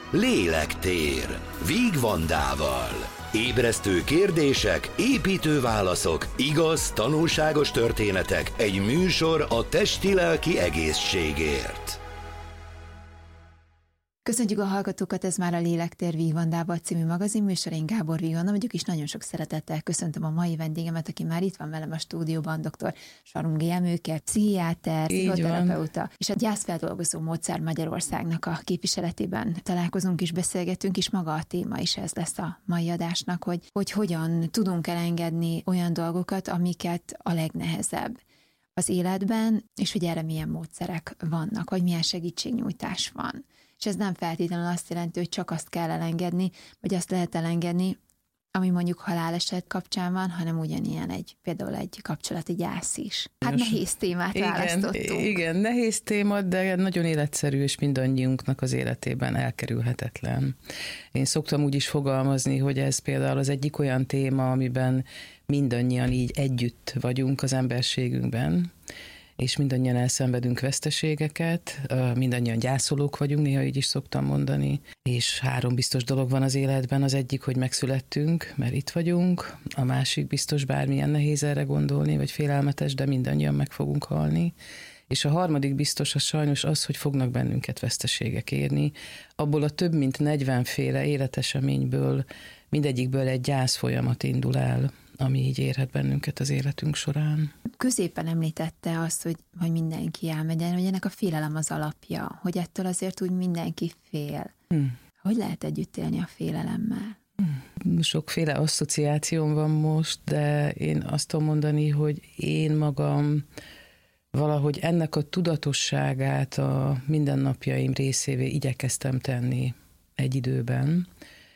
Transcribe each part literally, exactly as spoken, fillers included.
Lélektér Víg Vandával. Ébresztő kérdések, építő válaszok, igaz, tanulságos történetek, egy műsor a testi-lelki egészségért. Köszönjük a hallgatókat, ez már a Lélektér Víg Vandával című magazin műsor, én Gábor Víg Vanda vagyok, és nagyon sok szeretettel köszöntöm a mai vendégemet, aki már itt van velem a stúdióban, dr. Sarungi Emőke, pszichiáter, pszichoterapeuta, és a gyászfeldolgozó módszer Magyarországnak a képviseletében találkozunk és beszélgetünk, és maga a téma is ez lesz a mai adásnak, hogy, hogy hogyan tudunk elengedni olyan dolgokat, amiket a legnehezebb az életben, és hogy erre milyen módszerek vannak, vagy milyen segítségnyújtás van. És ez nem feltétlenül azt jelenti, hogy csak azt kell elengedni, vagy azt lehet elengedni, ami mondjuk haláleset kapcsán van, hanem ugyanilyen egy, például egy kapcsolati gyász is. Hát nehéz témát igen, választottunk. Igen, nehéz téma, de nagyon életszerű, és mindannyiunknak az életében elkerülhetetlen. Én szoktam úgy is fogalmazni, hogy ez például az egyik olyan téma, amiben mindannyian így együtt vagyunk az emberségünkben, és mindannyian elszenvedünk veszteségeket, mindannyian gyászolók vagyunk, néha így is szoktam mondani, és három biztos dolog van az életben, az egyik, hogy megszülettünk, mert itt vagyunk, a másik biztos, bármilyen nehéz erre gondolni, vagy félelmetes, de mindannyian meg fogunk halni, és a harmadik biztos az sajnos az, hogy fognak bennünket veszteségek érni, abból a több mint negyvenféle életeseményből, mindegyikből egy gyász folyamat indul el, ami így érhet bennünket az életünk során. Középen említette azt, hogy, hogy mindenki elmegyen, hogy ennek a félelem az alapja, hogy ettől azért úgy mindenki fél. Hmm. Hogy lehet együtt élni a félelemmel? Hmm. Sokféle asszociációm van most, de én azt tudom mondani, hogy én magam valahogy ennek a tudatosságát a mindennapjaim részévé igyekeztem tenni egy időben.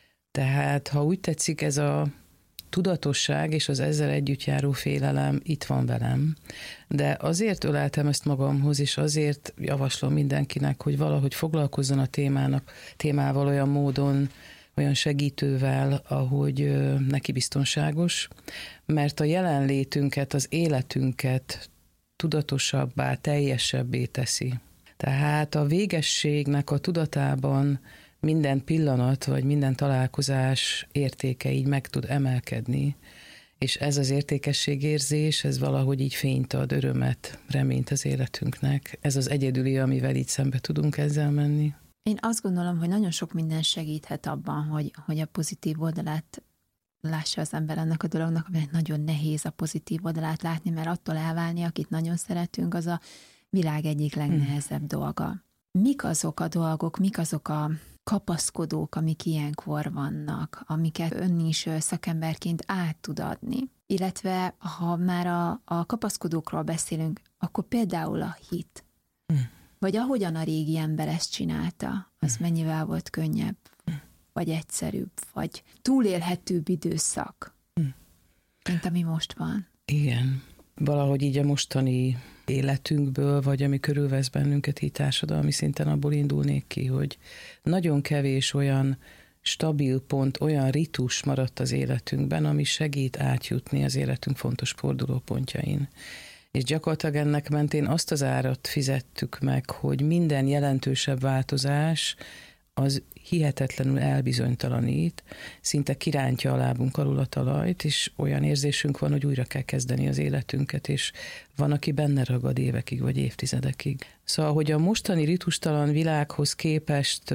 Tehát, ha úgy tetszik, ez a tudatosság és az ezzel együtt járó félelem itt van velem, de azért öleltem ezt magamhoz, és azért javaslom mindenkinek, hogy valahogy foglalkozzon a témának, témával olyan módon, olyan segítővel, ahogy neki biztonságos, mert a jelenlétünket, az életünket tudatosabbá, teljesebbé teszi. Tehát a végességnek a tudatában minden pillanat, vagy minden találkozás értéke így meg tud emelkedni, és ez az értékességérzés, ez valahogy így fényt ad, örömet, reményt az életünknek. Ez az egyedüli, amivel így szembe tudunk ezzel menni. Én azt gondolom, hogy nagyon sok minden segíthet abban, hogy, hogy a pozitív oldalát lássa az ember ennek a dolognak, mert nagyon nehéz a pozitív oldalát látni, mert attól elválni, akit nagyon szeretünk, az a világ egyik legnehezebb hmm. dolga. Mik azok a dolgok, mik azok a kapaszkodók, amik ilyenkor vannak, amiket ön is szakemberként át tud adni? Illetve, ha már a, a kapaszkodókról beszélünk, akkor például a hit. Mm. Vagy ahogyan a régi ember ezt csinálta, az mm. mennyivel volt könnyebb, mm. vagy egyszerűbb, vagy túlélhetőbb időszak, mm. mint ami most van. Igen. Valahogy így a mostani életünkből, vagy ami körülvesz bennünket így társadalmi szinten, abból indulnék ki, hogy nagyon kevés olyan stabil pont, olyan ritus maradt az életünkben, ami segít átjutni az életünk fontos fordulópontjain. És gyakorlatilag ennek mentén azt az árat fizettük meg, hogy minden jelentősebb változás az hihetetlenül elbizonytalanít, szinte kirántja a lábunk alul a talajt, és olyan érzésünk van, hogy újra kell kezdeni az életünket, és van, aki benne ragad évekig vagy évtizedekig. Szóval, hogy a mostani ritustalan világhoz képest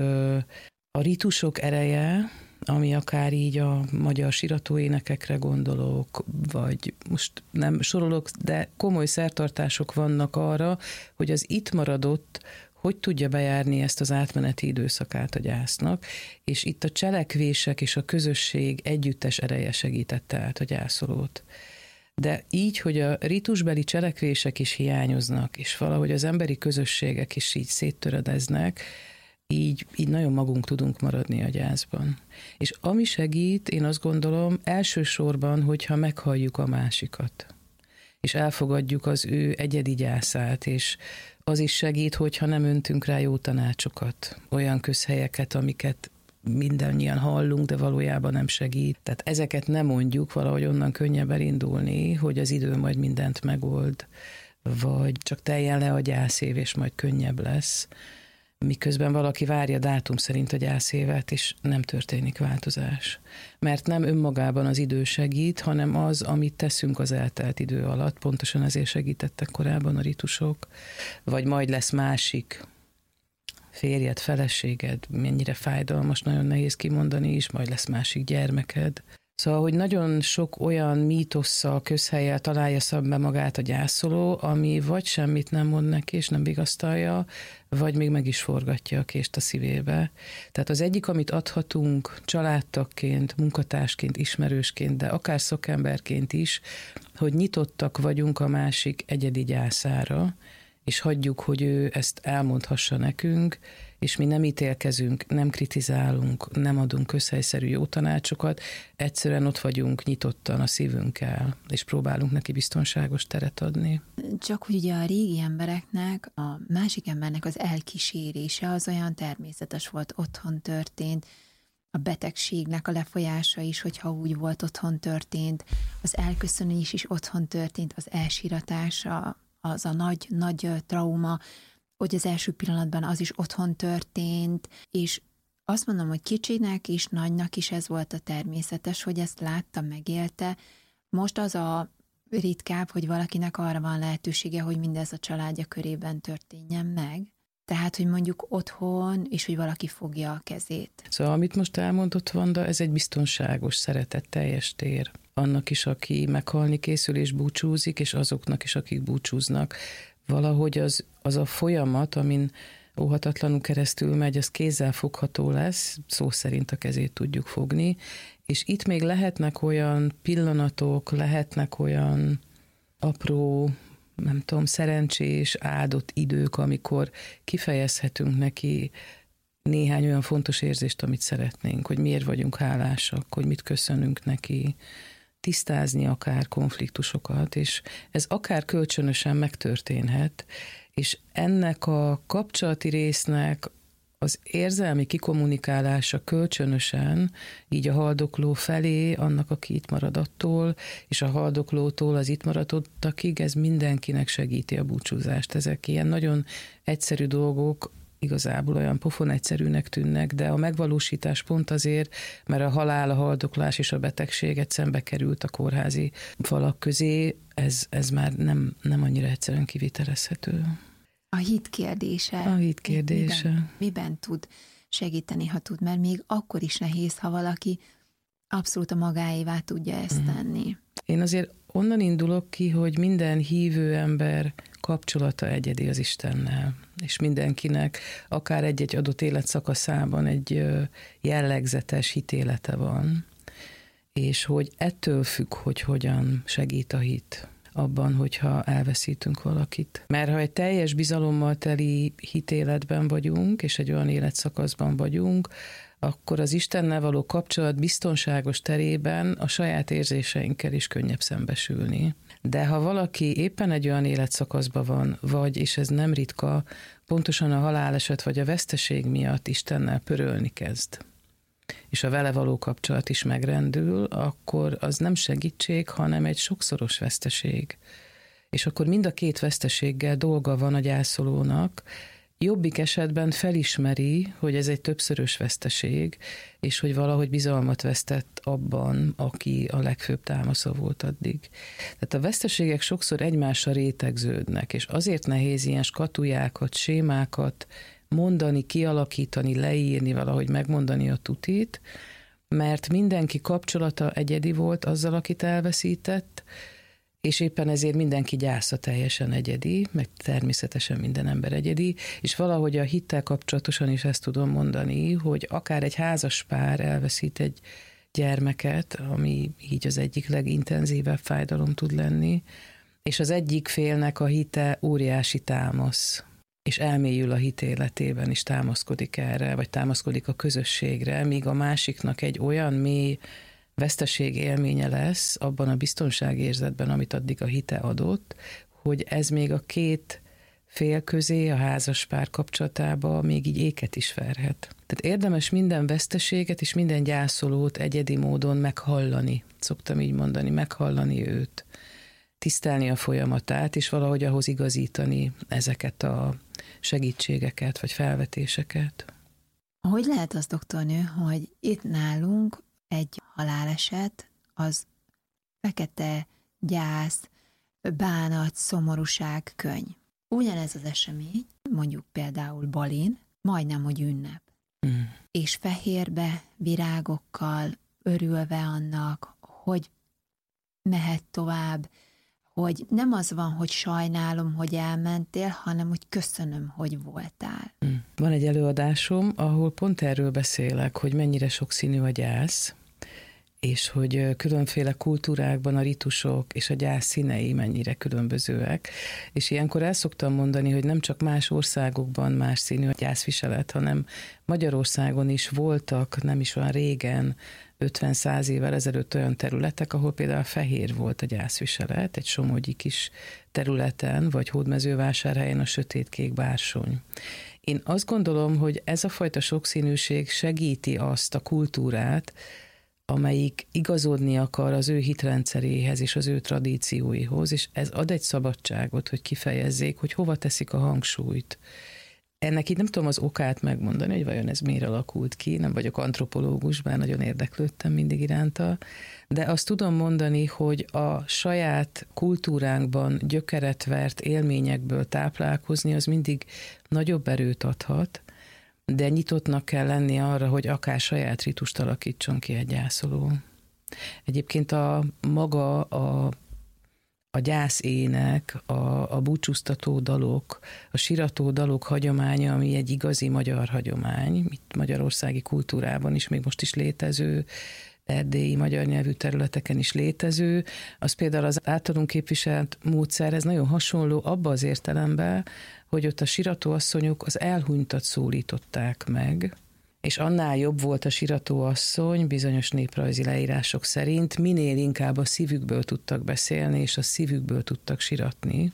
a ritusok ereje, ami akár így a magyar siratóénekekre gondolok, vagy most nem sorolok, de komoly szertartások vannak arra, hogy az itt maradott hogy tudja bejárni ezt az átmeneti időszakát a gyásznak, és itt a cselekvések és a közösség együttes ereje segítette át a gyászolót. De így, hogy a ritusbeli cselekvések is hiányoznak, és valahogy az emberi közösségek is így széttöredeznek, így, így nagyon magunk tudunk maradni a gyászban. És ami segít, én azt gondolom, elsősorban, hogyha meghalljuk a másikat, és elfogadjuk az ő egyedi gyászát, és az is segít, hogyha nem öntünk rá jó tanácsokat, olyan közhelyeket, amiket mindannyian hallunk, de valójában nem segít. Tehát ezeket nem mondjuk, valahogy onnan könnyebb elindulni, hogy az idő majd mindent megold, vagy csak teljen le a gyászév, és majd könnyebb lesz. miközben valaki várja dátum szerint a gyászévet, és nem történik változás. Mert nem önmagában az idő segít, hanem az, amit teszünk az eltelt idő alatt, pontosan ezért segítettek korábban a ritusok, vagy majd lesz másik férjed, feleséged, mennyire fájdalmas, nagyon nehéz kimondani is, majd lesz másik gyermeked. Szóval, hogy nagyon sok olyan mítosszal, közhellyel találja szembe magát a gyászoló, ami vagy semmit nem mond neki, és nem vigasztalja, vagy még meg is forgatja a kést a szívébe. Tehát az egyik, amit adhatunk családtagként, munkatársként, ismerősként, de akár szakemberként is, hogy nyitottak vagyunk a másik egyedi gyászára, és hagyjuk, hogy ő ezt elmondhassa nekünk, és mi nem ítélkezünk, nem kritizálunk, nem adunk közhelyszerű jó tanácsokat, egyszerűen ott vagyunk nyitottan a szívünkkel, és próbálunk neki biztonságos teret adni. Csak hogy ugye a régi embereknek, a másik embernek az elkísérése az olyan természetes volt, otthon történt, a betegségnek a lefolyása is, hogyha úgy volt, otthon történt, az elköszönés is otthon történt, az elsíratása, az a nagy, nagy trauma, hogy az első pillanatban az is otthon történt, és azt mondom, hogy kicsinek is, nagynak is ez volt a természetes, hogy ezt látta, megélte. Most az a ritkább, hogy valakinek arra van lehetősége, hogy mindez a családja körében történjen meg. Tehát, hogy mondjuk otthon, és hogy valaki fogja a kezét. Szóval, amit most elmondott Vanda, ez egy biztonságos, szeretetteljes tér. Annak is, aki meghalni készül és búcsúzik, és azoknak is, akik búcsúznak. Valahogy az, az a folyamat, amin óhatatlanul keresztül megy, az kézzelfogható lesz, szó szerint a kezét tudjuk fogni, és itt még lehetnek olyan pillanatok, lehetnek olyan apró, nem tudom, szerencsés, áldott idők, amikor kifejezhetünk neki néhány olyan fontos érzést, amit szeretnénk, hogy miért vagyunk hálásak, hogy mit köszönünk neki, tisztázni akár konfliktusokat, és ez akár kölcsönösen megtörténhet, és ennek a kapcsolati résznek az érzelmi kikommunikálása kölcsönösen, így a haldokló felé, annak, aki itt marad attól, és a haldoklótól az itt maradottakig, ez mindenkinek segíti a búcsúzást. Ezek ilyen nagyon egyszerű dolgok, igazából olyan pofon egyszerűnek tűnnek, de a megvalósítás pont azért, mert a halál, a haldoklás és a betegség szembe került a kórházi falak közé, ez, ez már nem, nem annyira egyszerűen kivitelezhető. A hit kérdése. A hit kérdése. Miben, miben tud segíteni, ha tud, mert még akkor is nehéz, ha valaki abszolút a magáévá tudja ezt mm. tenni. Én azért onnan indulok ki, hogy minden hívő ember kapcsolata egyedi az Istennel, és mindenkinek akár egy-egy adott életszakaszában egy jellegzetes hitélete van, és hogy ettől függ, hogy hogyan segít a hit abban, hogyha elveszítünk valakit. Mert ha egy teljes bizalommal teli hitéletben vagyunk, és egy olyan életszakaszban vagyunk, akkor az Istennel való kapcsolat biztonságos terében a saját érzéseinkkel is könnyebb szembesülni. De ha valaki éppen egy olyan életszakaszban van, vagy, és ez nem ritka, pontosan a haláleset vagy a veszteség miatt Istennel pörölni kezd, és a vele való kapcsolat is megrendül, akkor az nem segítség, hanem egy sokszoros veszteség. És akkor mind a két veszteséggel dolga van a gyászolónak, jobbik esetben felismeri, hogy ez egy többszörös veszteség, és hogy valahogy bizalmat vesztett abban, aki a legfőbb támasza volt addig. Tehát a veszteségek sokszor egymással rétegződnek, és azért nehéz ilyen skatujákat, sémákat mondani, kialakítani, leírni, valahogy megmondani a tutit, mert mindenki kapcsolata egyedi volt azzal, akit elveszített, és éppen ezért mindenki gyásza teljesen egyedi, meg természetesen minden ember egyedi, és valahogy a hittel kapcsolatosan is ezt tudom mondani, hogy akár egy házas pár elveszít egy gyermeket, ami így az egyik legintenzívebb fájdalom tud lenni, és az egyik félnek a hite óriási támasz, és elmélyül a hit életében is, támaszkodik erre, vagy támaszkodik a közösségre, míg a másiknak egy olyan mély veszteség élménye lesz abban a biztonságérzetben, amit addig a hite adott, hogy ez még a két fél közé, a házaspár kapcsolatába még így éket is verhet. Tehát érdemes minden veszteséget és minden gyászolót egyedi módon meghallani, szoktam így mondani, meghallani őt, tisztelni a folyamatát, és valahogy ahhoz igazítani ezeket a segítségeket vagy felvetéseket. Hogy lehet az, doktornő, hogy itt nálunk egy haláleset az fekete, gyász, bánat, szomorúság, könny. Ugyanez az esemény, mondjuk például Balin, majdnem, hogy ünnep. Mm. És fehérbe, virágokkal, örülve annak, hogy mehet tovább, hogy nem az van, hogy sajnálom, hogy elmentél, hanem hogy köszönöm, hogy voltál. Mm. Van egy előadásom, ahol pont erről beszélek, hogy mennyire sokszínű a gyász, és hogy különféle kultúrákban a ritusok és a gyász színei mennyire különbözőek. És ilyenkor el szoktam mondani, hogy nem csak más országokban más színű a gyászviselet, hanem Magyarországon is voltak, nem is olyan régen, ötven-száz évvel ezelőtt olyan területek, ahol például fehér volt a gyászviselet, egy somogyi kis területen, vagy Hódmezővásárhelyen a sötétkék bársony. Én azt gondolom, hogy ez a fajta sokszínűség segíti azt a kultúrát, amelyik igazodni akar az ő hitrendszeréhez és az ő tradícióihoz, és ez ad egy szabadságot, hogy kifejezzék, hogy hova teszik a hangsúlyt. Ennek így nem tudom az okát megmondani, hogy vajon ez miért alakult ki, nem vagyok antropológus, bár nagyon érdeklődtem mindig iránta, de azt tudom mondani, hogy a saját kultúránkban gyökeret vert élményekből táplálkozni, az mindig nagyobb erőt adhat, de nyitottnak kell lenni arra, hogy akár saját ritust alakítson ki egy gyászoló. Egyébként a maga a, a gyászének, a, a búcsúztató dalok, a sirató dalok hagyománya, ami egy igazi magyar hagyomány, itt magyarországi kultúrában is, még most is létező, erdélyi magyar nyelvű területeken is létező, az például az általunk képviselt módszer, ez nagyon hasonló abba az értelemben, hogy ott a siratóasszonyok az elhunytat szólították meg, és annál jobb volt a siratóasszony bizonyos néprajzi leírások szerint, minél inkább a szívükből tudtak beszélni, és a szívükből tudtak siratni,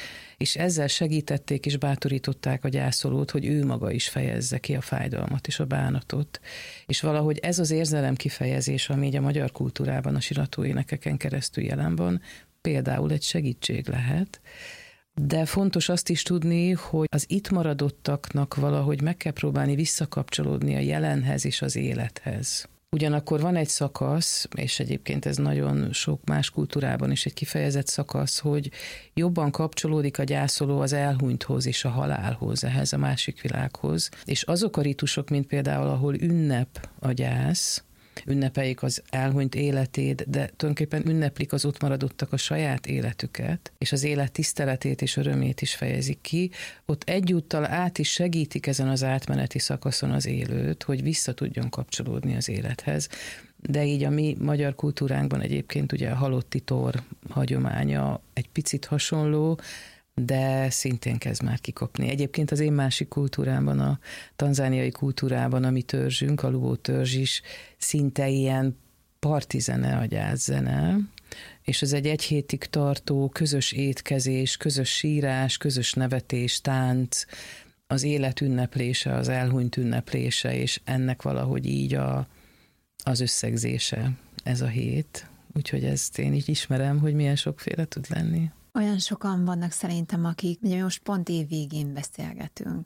és ezzel segítették és bátorították a gyászolót, hogy ő maga is fejezze ki a fájdalmat és a bánatot. És valahogy ez az érzelem kifejezés, ami így a magyar kultúrában a siratóénekeken keresztül jelen van, például egy segítség lehet. De fontos azt is tudni, hogy az itt maradottaknak valahogy meg kell próbálni visszakapcsolódni a jelenhez és az élethez. Ugyanakkor van egy szakasz, és egyébként ez nagyon sok más kultúrában is egy kifejezett szakasz, hogy jobban kapcsolódik a gyászoló az elhunythoz és a halálhoz, ehhez a másik világhoz. És azok a ritusok, mint például, ahol ünnep a gyász, ünnepeljük az elhunyt életét, de tulajdonképpen ünneplik az ott maradottak a saját életüket, és az élet tiszteletét és örömét is fejezik ki, ott egyúttal át is segítik ezen az átmeneti szakaszon az élőt, hogy vissza tudjon kapcsolódni az élethez. De így a mi magyar kultúránkban egyébként ugye a halotti tor hagyománya egy picit hasonló, de szintén kezd már kikopni. Egyébként az én másik kultúrámban, a tanzániai kultúrában, a mi törzsünk, a Luo törzs is szinte ilyen partizene, a gyászzene, és ez egy egy hétig tartó közös étkezés, közös sírás, közös nevetés, tánc, az élet ünneplése, az elhunyt ünneplése, és ennek valahogy így a, az összegzése ez a hét. Úgyhogy ezt én így ismerem, hogy milyen sokféle tud lenni. Olyan sokan vannak szerintem, akik, ugye most pont év végén beszélgetünk,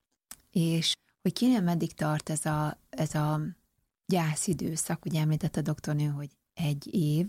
és hogy kinél meddig tart ez a, ez a gyászidőszak, ugye említett a doktornő, hogy egy év,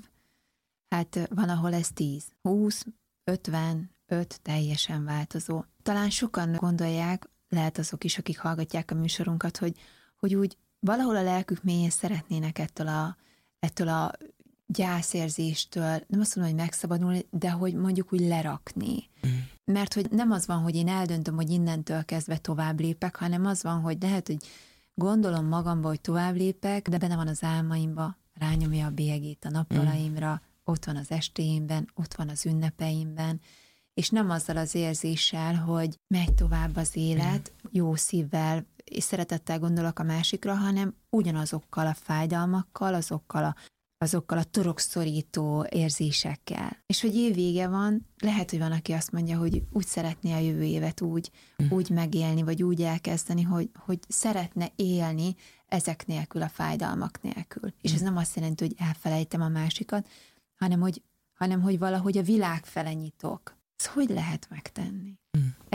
hát van, ahol ez tíz, húsz, ötven, öt, teljesen változó. Talán sokan gondolják, lehet azok is, akik hallgatják a műsorunkat, hogy, hogy úgy valahol a lelkük mélyén szeretnének ettől a, ettől a gyászérzéstől, nem azt mondom, hogy megszabadulni, de hogy mondjuk úgy lerakni. Mm. Mert hogy nem az van, hogy én eldöntöm, hogy innentől kezdve tovább lépek, hanem az van, hogy lehet, hogy gondolom magamba, hogy tovább lépek, de benne van az álmaimba, rányomja a bélyegét a nappalaimra, mm. ott van az estéimben, ott van az ünnepeimben, és nem azzal az érzéssel, hogy megy tovább az élet, mm. jó szívvel, és szeretettel gondolok a másikra, hanem ugyanazokkal a fájdalmakkal, azokkal a azokkal a torokszorító érzésekkel. És hogy év vége van, lehet, hogy van, aki azt mondja, hogy úgy szeretné a jövő évet úgy, mm. úgy megélni, vagy úgy elkezdeni, hogy, hogy szeretne élni ezek nélkül, a fájdalmak nélkül. Mm. És ez nem azt jelenti, hogy elfelejtem a másikat, hanem hogy, hanem, hogy valahogy a világ fele nyitok. Ezt hogy lehet megtenni? Mm.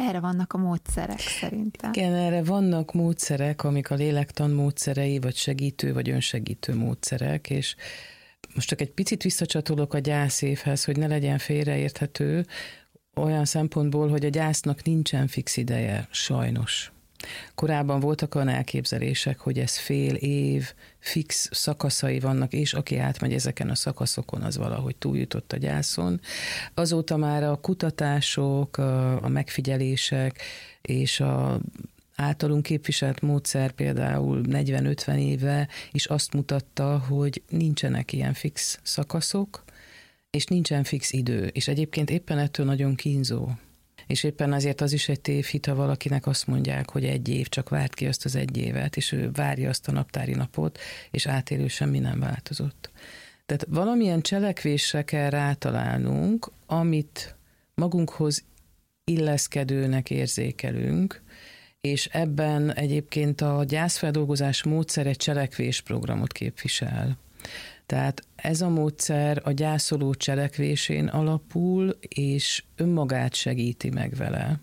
erre vannak a módszerek szerintem. Igen, erre vannak módszerek, amik a lélektan módszerei, vagy segítő, vagy önsegítő módszerek, és most csak egy picit visszacsatolok a gyászévhez, hogy ne legyen félreérthető, olyan szempontból, hogy a gyásznak nincsen fix ideje, sajnos. Korábban voltak olyan elképzelések, hogy ez fél év, fix szakaszai vannak, és aki átmegy ezeken a szakaszokon, az valahogy túljutott a gyászon. Azóta már a kutatások, a megfigyelések és a általunk képviselt módszer például negyven-ötven éve is azt mutatta, hogy nincsenek ilyen fix szakaszok, és nincsen fix idő, és egyébként éppen ettől nagyon kínzó. És éppen azért az is egy tévhit, ha valakinek azt mondják, hogy egy év, csak várt ki azt az egy évet, és ő várja azt a naptári napot, és átélő semmi nem változott. Tehát valamilyen cselekvésre kell rátalálnunk, amit magunkhoz illeszkedőnek érzékelünk, és ebben egyébként a gyászfeldolgozás módszer egy cselekvésprogramot képvisel. Tehát ez a módszer a gyászoló cselekvésén alapul, és önmagát segíti meg vele.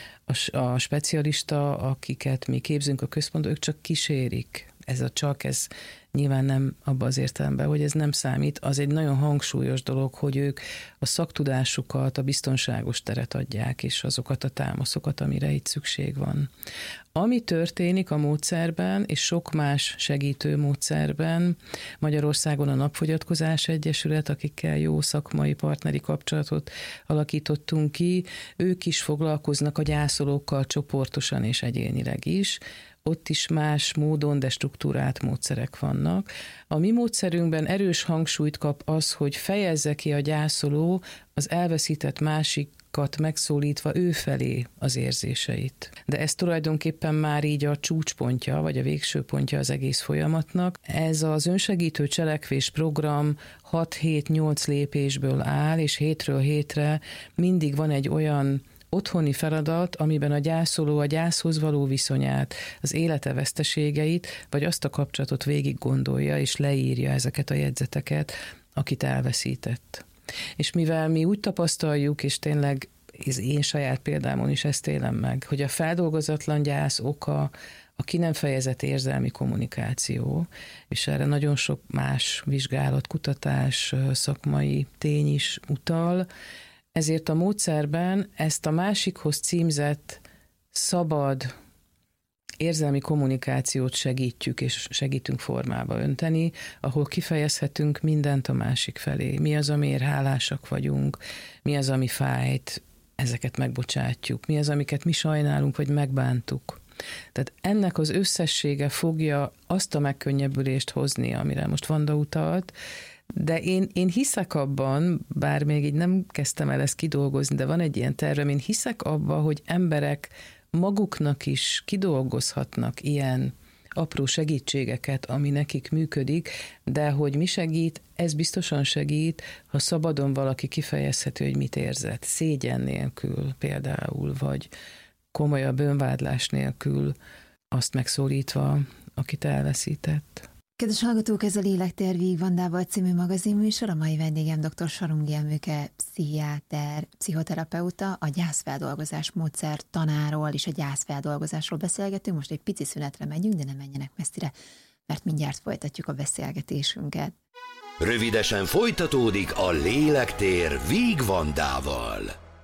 A, a specialista, akiket mi képzünk a központban, ők csak kísérik. Ez a csak, ez nyilván nem abban az értelemben, hogy ez nem számít. Az egy nagyon hangsúlyos dolog, hogy ők a szaktudásukat, a biztonságos teret adják, és azokat a támaszokat, amire itt szükség van. Ami történik a módszerben, és sok más segítő módszerben, Magyarországon a Napfogyatkozás Egyesület, akikkel jó szakmai partneri kapcsolatot alakítottunk ki, ők is foglalkoznak a gyászolókkal csoportosan és egyénileg is. Ott is más módon, de struktúrált módszerek vannak. A mi módszerünkben erős hangsúlyt kap az, hogy fejezze ki a gyászoló az elveszített másikat megszólítva ő felé az érzéseit. De ez tulajdonképpen már így a csúcspontja, vagy a végső pontja az egész folyamatnak. Ez az önsegítő cselekvés program hat-hét-nyolc lépésből áll, és hétről hétre mindig van egy olyan otthoni feladat, amiben a gyászoló a gyászhoz való viszonyát, az élete veszteségeit, vagy azt a kapcsolatot végig gondolja, és leírja ezeket a jegyzeteket, akit elveszített. És mivel mi úgy tapasztaljuk, és tényleg az én saját példámon is ezt élem meg, hogy a feldolgozatlan gyász oka a ki nem fejezett érzelmi kommunikáció, és erre nagyon sok más vizsgálat, kutatás, szakmai tény is utal, ezért a módszerben ezt a másikhoz címzett szabad érzelmi kommunikációt segítjük, és segítünk formába önteni, ahol kifejezhetünk mindent a másik felé. Mi az, amiért hálásak vagyunk, mi az, ami fájt, ezeket megbocsátjuk, mi az, amiket mi sajnálunk, vagy megbántuk. Tehát ennek az összessége fogja azt a megkönnyebbülést hozni, amire most Vanda utalt, de én, én hiszek abban, bár még így nem kezdtem el ezt kidolgozni, de van egy ilyen tervem, én hiszek abban, hogy emberek maguknak is kidolgozhatnak ilyen apró segítségeket, ami nekik működik, de hogy mi segít, ez biztosan segít, ha szabadon valaki kifejezheti, hogy mit érzett, szégyen nélkül például, vagy komolyabb önvádlás nélkül, azt megszólítva, akit elveszített. Kedves hallgatók, ez a Lélektér Víg Vandával című magazinműsor. A mai vendégem dr. Sarungi Emőke, pszichiáter, pszichoterapeuta, a gyászfeldolgozás módszer tanáról és a gyászfeldolgozásról beszélgetünk. Most egy pici szünetre megyünk, de nem menjenek messzire, mert mindjárt folytatjuk a beszélgetésünket. Rövidesen folytatódik a Lélektér Víg Vandával.